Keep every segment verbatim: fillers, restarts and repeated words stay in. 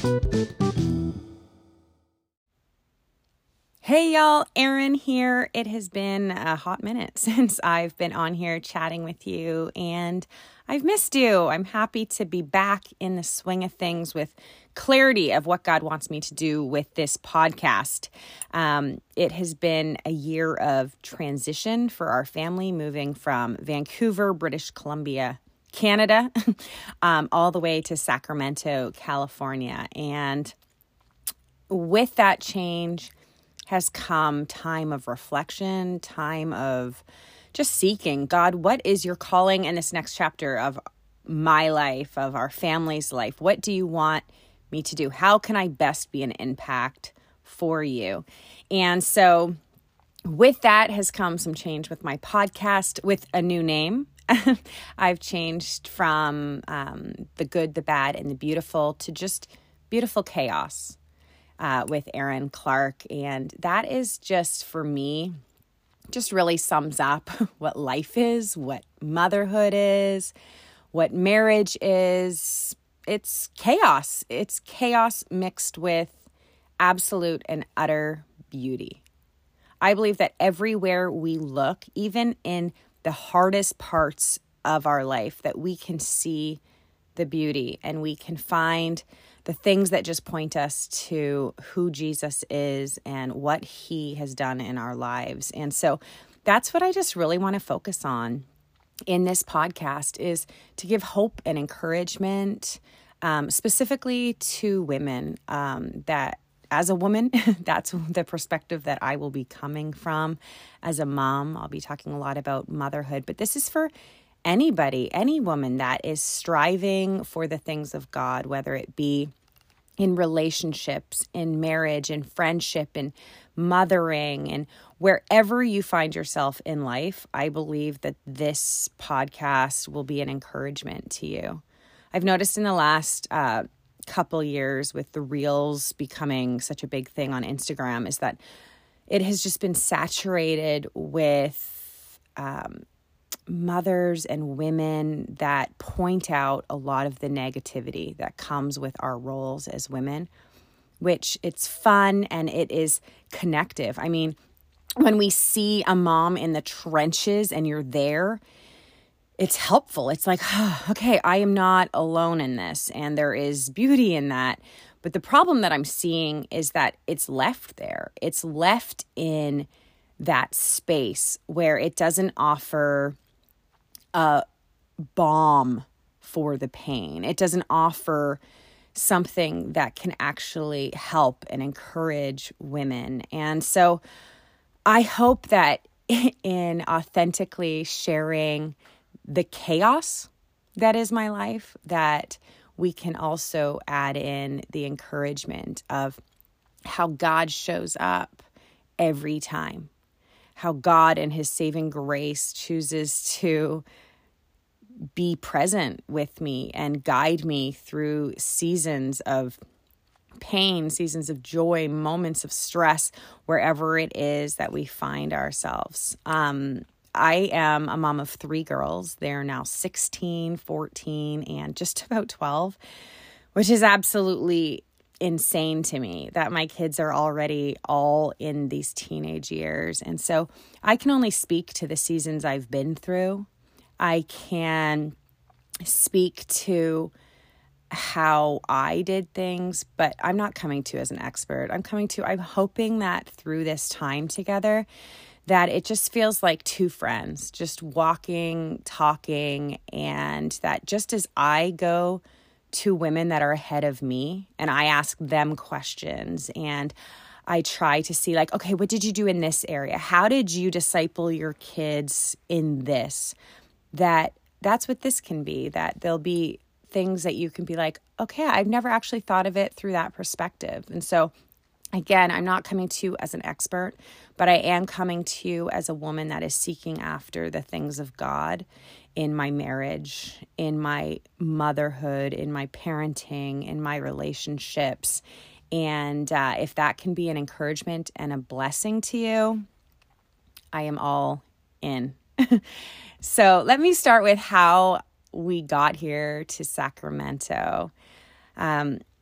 Hey y'all, Erin here. It has been a hot minute since I've been on here chatting with you, and I've missed you. I'm happy to be back in the swing of things with clarity of what God wants me to do with this podcast. Um, it has been a year of transition for our family, moving from Vancouver, British Columbia, Canada, um, all the way to Sacramento, California. And with that change has come time of reflection, time of just seeking, God, what is your calling in this next chapter of my life, of our family's life? What do you want me to do? How can I best be an impact for you? And so with that has come some change with my podcast, with a new name. I've changed from um, the good, the bad, and the beautiful to just beautiful chaos. Uh, with Erin Clark. And that is just, for me, just really sums up what life is, what motherhood is, what marriage is. It's chaos. It's chaos mixed with absolute and utter beauty. I believe that everywhere we look, even in the hardest parts of our life, that we can see the beauty and we can find the things that just point us to who Jesus is and what he has done in our lives. And so that's what I just really want to focus on in this podcast, is to give hope and encouragement, um, specifically to women, um, that as a woman, that's the perspective that I will be coming from. As a mom, I'll be talking a lot about motherhood, but this is for anybody, any woman that is striving for the things of God, whether it be in relationships, in marriage, in friendship, in mothering, and wherever you find yourself in life. I believe that this podcast will be an encouragement to you. I've noticed in the last uh, couple years, with the Reels becoming such a big thing on Instagram, is that it has just been saturated with um, mothers and women that point out a lot of the negativity that comes with our roles as women, which it's fun and it is connective. I mean, when we see a mom in the trenches and you're there, it's helpful. It's like, oh, okay, I am not alone in this, and there is beauty in that. But the problem that I'm seeing is that it's left there. It's left in that space where it doesn't offer a balm for the pain. It doesn't offer something that can actually help and encourage women. And so I hope that in authentically sharing the chaos that is my life, that we can also add in the encouragement of how God shows up every time, how God in his saving grace chooses to be present with me and guide me through seasons of pain, seasons of joy, moments of stress, wherever it is that we find ourselves. Um, I am a mom of three girls. They're now sixteen, fourteen, and just about twelve, which is absolutely insane to me that my kids are already all in these teenage years. And so I can only speak to the seasons I've been through. I can speak to how I did things, but I'm not coming to as an expert. I'm coming to, I'm hoping that through this time together, that it just feels like two friends just walking, talking, and that just as I go to women that are ahead of me and I ask them questions and I try to see like, okay, what did you do in this area? How did you disciple your kids in this? That that's what this can be, that there'll be things that you can be like, okay, I've never actually thought of it through that perspective. And so again, I'm not coming to you as an expert, but I am coming to you as a woman that is seeking after the things of God in my marriage, in my motherhood, in my parenting, in my relationships. And uh, if that can be an encouragement and a blessing to you, I am all in. So let me start with how we got here to Sacramento. Um,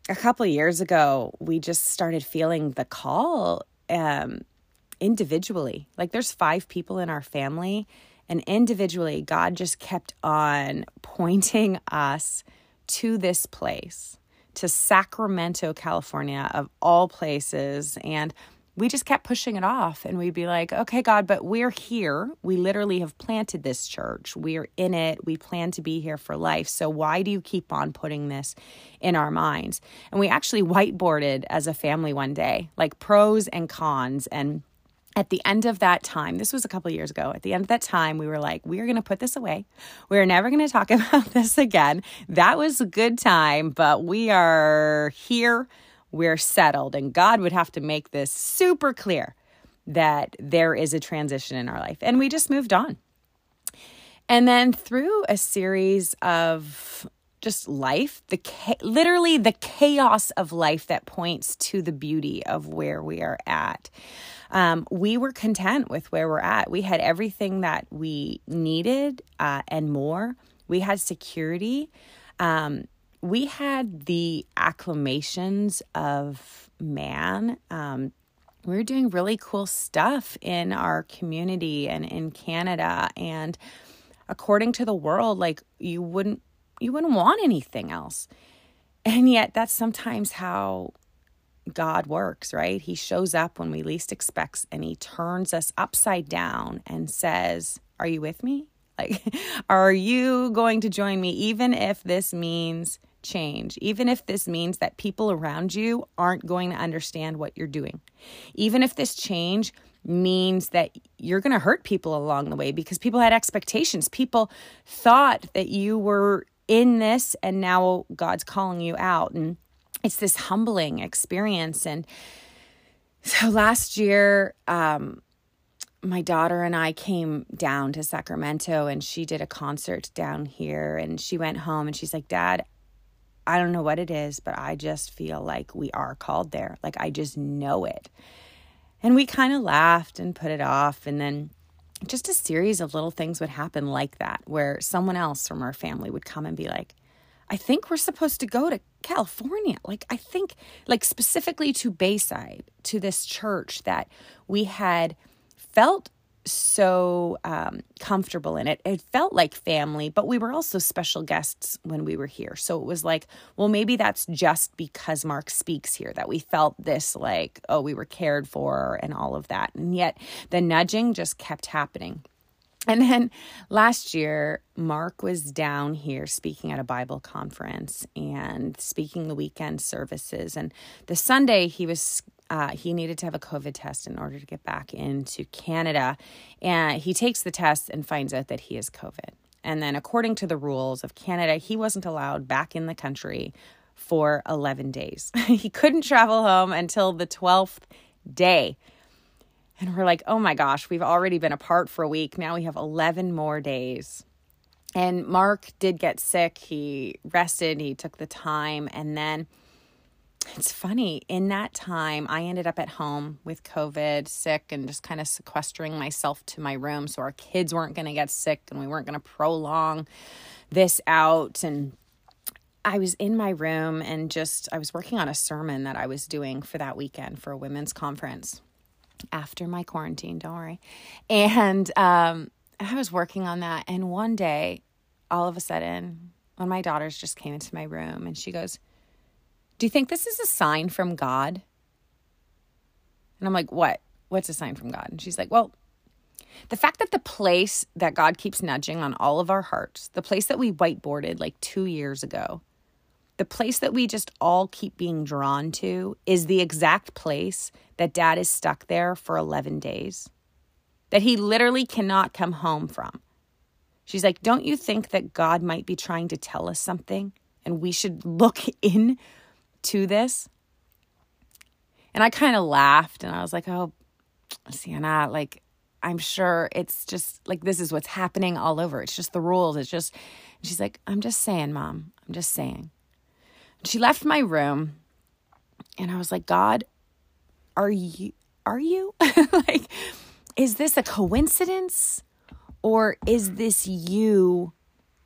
a couple of years ago, we just started feeling the call um, individually. Like there's five people in our family, and individually, God just kept on pointing us to this place, to Sacramento, California, of all places. And we just kept pushing it off, and we'd be like, okay, God, but we're here. We literally have planted this church. We're in it. We plan to be here for life. So why do you keep on putting this in our minds? And we actually whiteboarded as a family one day, like pros and cons. And at the end of that time, this was a couple of years ago, at the end of that time, we were like, we're going to put this away. We're never going to talk about this again. That was a good time, but we are here. We're settled, and God would have to make this super clear that there is a transition in our life. And we just moved on. And then through a series of just life, the cha- literally the chaos of life that points to the beauty of where we are at, um, we were content with where we're at. We had everything that we needed uh, and more. We had security. Um, We had the acclamations of man. Um, we were doing really cool stuff in our community and in Canada. And according to the world, like you wouldn't, you wouldn't want anything else. And yet that's sometimes how God works, right? He shows up when we least expect, and he turns us upside down and says, are you with me? Like, are you going to join me? Even if this means change, even if this means that people around you aren't going to understand what you're doing, even if this change means that you're going to hurt people along the way because people had expectations. People thought that you were in this, and now God's calling you out. And it's this humbling experience. And so last year, um, my daughter and I came down to Sacramento, and she did a concert down here, and she went home and she's like, Dad, I don't know what it is, but I just feel like we are called there. Like I just know it. And we kind of laughed and put it off. And then just a series of little things would happen like that, where someone else from our family would come and be like, I think we're supposed to go to California. Like, I think, like specifically to Bayside, to this church that we had felt so um, comfortable in it. It felt like family, but we were also special guests when we were here. So it was like, well, maybe that's just because Mark speaks here that we felt this like, oh, we were cared for and all of that. And yet the nudging just kept happening. And then last year, Mark was down here speaking at a Bible conference and speaking the weekend services. And the Sunday he was Uh, he needed to have a COVID test in order to get back into Canada. And he takes the test and finds out that he has COVID. And then according to the rules of Canada, he wasn't allowed back in the country for eleven days. He couldn't travel home until the twelfth day. And we're like, oh my gosh, we've already been apart for a week. Now we have eleven more days. And Mark did get sick. He rested. He took the time. And then it's funny, in that time, I ended up at home with COVID, sick, and just kind of sequestering myself to my room so our kids weren't going to get sick and we weren't going to prolong this out. And I was in my room and just, I was working on a sermon that I was doing for that weekend for a women's conference after my quarantine, don't worry. And um, I was working on that. And one day, all of a sudden, one of my daughters just came into my room and she goes, do you think this is a sign from God? And I'm like, what? What's a sign from God? And she's like, well, the fact that the place that God keeps nudging on all of our hearts, the place that we whiteboarded like two years ago, the place that we just all keep being drawn to is the exact place that Dad is stuck there for eleven days, that he literally cannot come home from. She's like, don't you think that God might be trying to tell us something and we should look in to this? And I kind of laughed and I was like, oh, Sienna, like, I'm sure it's just like, this is what's happening all over. It's just the rules. It's just, and she's like, I'm just saying, Mom, I'm just saying. And she left my room and I was like, God, are you, are you like, is this a coincidence or is this you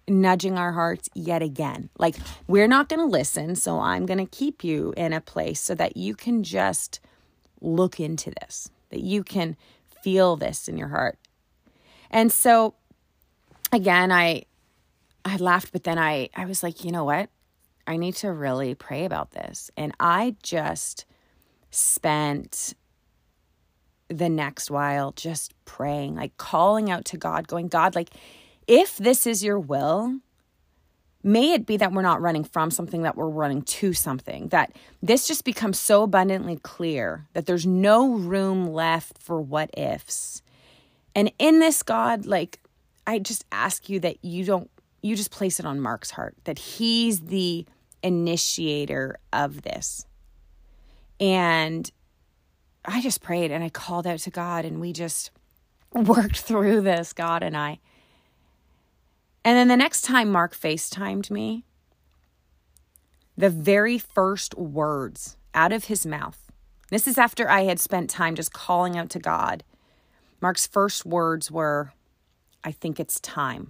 nudging our hearts yet again. Like, we're not going to listen, so I'm going to keep you in a place so that you can just look into this, that you can feel this in your heart. And so, again, I I laughed, but then I, I was like, you know what? I need to really pray about this. And I just spent the next while just praying, like calling out to God, going, God, like, if this is your will, may it be that we're not running from something, that we're running to something, that this just becomes so abundantly clear that there's no room left for what ifs. And in this, God, like, I just ask you that you don't, you just place it on Mark's heart, that he's the initiator of this. And I just prayed and I called out to God, and we just worked through this, God and I. And then the next time Mark FaceTimed me, the very first words out of his mouth, this is after I had spent time just calling out to God, Mark's first words were, I think it's time.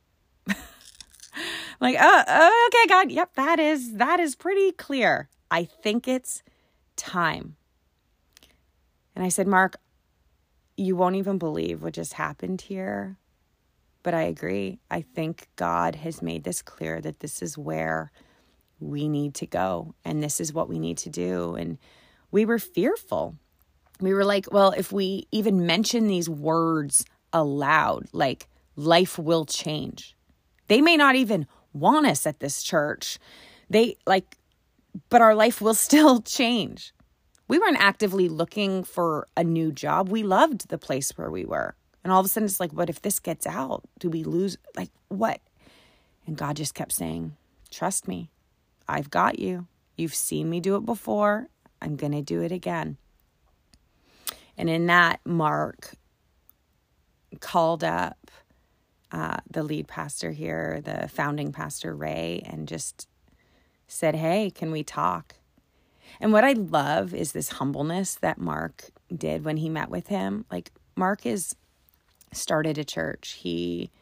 Like, oh, oh, okay, God, yep, that is, that is pretty clear. I think it's time. And I said, Mark, you won't even believe what just happened here. But I agree. I think God has made this clear that this is where we need to go. And this is what we need to do. And we were fearful. We were like, well, if we even mention these words aloud, like, life will change. They may not even want us at this church. They like, but our life will still change. We weren't actively looking for a new job. We loved the place where we were. And all of a sudden it's like, what if this gets out? Do we lose? Like, what? And God just kept saying, trust me. I've got you. You've seen me do it before. I'm going to do it again. And in that, Mark called up uh, the lead pastor here, the founding pastor, Ray, and just said, hey, can we talk? And what I love is this humbleness that Mark did when he met with him. Like, Mark is started a church. He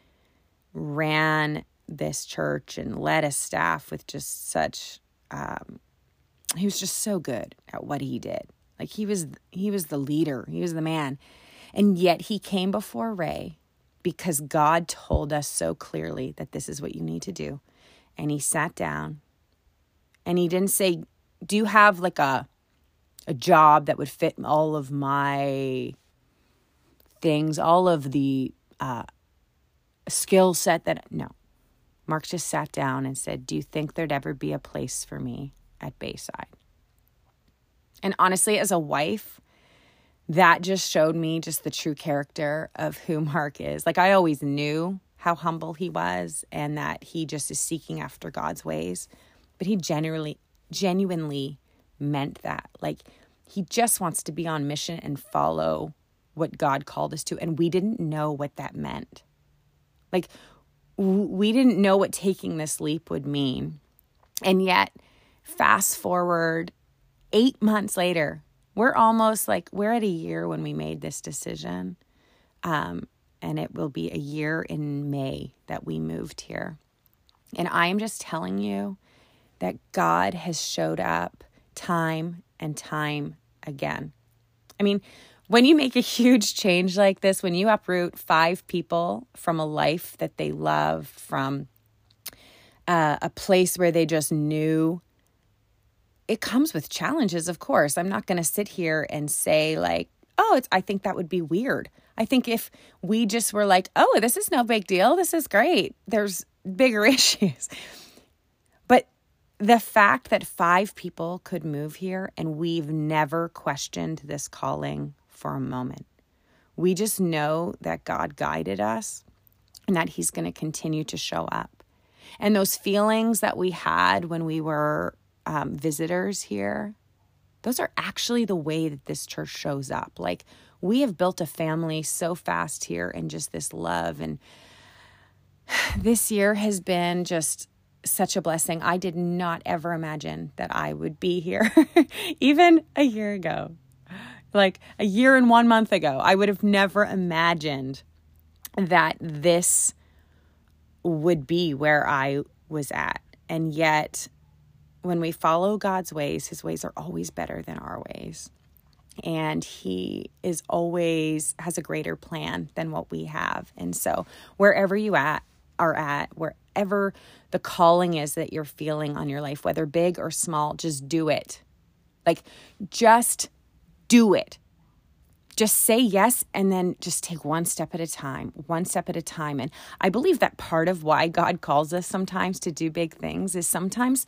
ran this church and led a staff with just such, um, he was just so good at what he did. Like, he was, he was the leader. He was the man. And yet he came before Ray because God told us so clearly that this is what you need to do. And he sat down and he didn't say, do you have like a, a job that would fit all of my things, all of the uh, skill set that, no. Mark just sat down and said, do you think there'd ever be a place for me at Bayside? And honestly, as a wife, that just showed me just the true character of who Mark is. Like, I always knew how humble he was and that he just is seeking after God's ways. But he genuinely, genuinely meant that. Like, he just wants to be on mission and follow what God called us to. And we didn't know what that meant. Like, w- we didn't know what taking this leap would mean. And yet, fast forward eight months later, we're almost like, we're at a year when we made this decision. Um, and it will be a year in May that we moved here. And I am just telling you that God has showed up time and time again. I mean, when you make a huge change like this, when you uproot five people from a life that they love, from uh, a place where they just knew, it comes with challenges, of course. I'm not going to sit here and say like, oh, it's, I think that would be weird. I think if we just were like, oh, this is no big deal, this is great, there's bigger issues. But the fact that five people could move here and we've never questioned this calling for a moment. We just know that God guided us and that he's going to continue to show up. And those feelings that we had when we were um, visitors here, those are actually the way that this church shows up. Like, we have built a family so fast here and just this love. And this year has been just such a blessing. I did not ever imagine that I would be here even a year ago. Like a year and one month ago, I would have never imagined that this would be where I was at. And yet, when we follow God's ways, his ways are always better than our ways. And he is always has a greater plan than what we have. And so wherever you at are at, wherever the calling is that you're feeling on your life, whether big or small, just do it. Like, just do it. Just say yes, and then just take one step at a time, one step at a time. And I believe that part of why God calls us sometimes to do big things is sometimes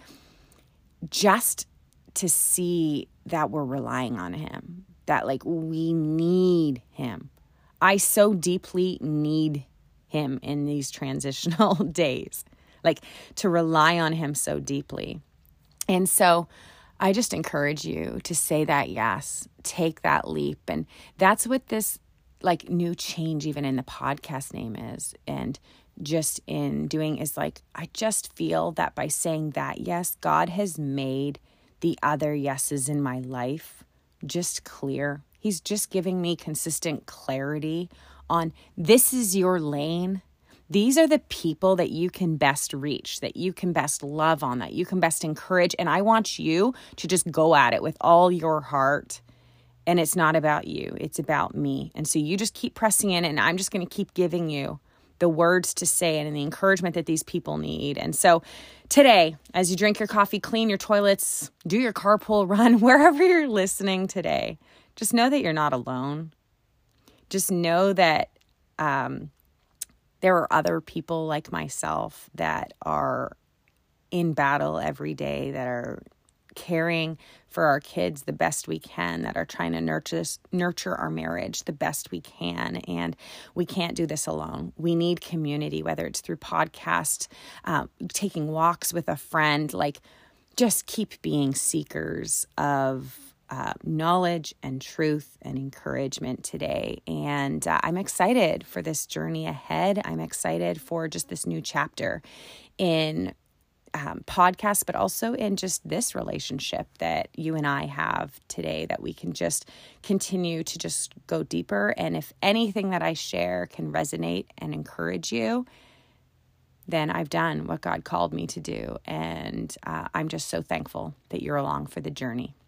just to see that we're relying on him, that like we need him. I so deeply need him in these transitional days, like to rely on him so deeply. And so I just encourage you to say that yes, take that leap. And that's what this like new change even in the podcast name is. And just in doing is like, I just feel that by saying that yes, God has made the other yeses in my life just clear. He's just giving me consistent clarity on this is your lane. These are the people that you can best reach, that you can best love on, that you can best encourage. And I want you to just go at it with all your heart. And it's not about you. It's about me. And so you just keep pressing in, and I'm just going to keep giving you the words to say and the encouragement that these people need. And so today, as you drink your coffee, clean your toilets, do your carpool run, wherever you're listening today, just know that you're not alone. Just know that um, there are other people like myself that are in battle every day, that are caring for our kids the best we can, that are trying to nurture nurture our marriage the best we can. And we can't do this alone. We need community, whether it's through podcasts, um, taking walks with a friend, like just keep being seekers of uh, knowledge and truth and encouragement today. And uh, I'm excited for this journey ahead. I'm excited for just this new chapter in Um, podcast, but also in just this relationship that you and I have today, that we can just continue to just go deeper. And if anything that I share can resonate and encourage you, then I've done what God called me to do. And uh, I'm just so thankful that you're along for the journey.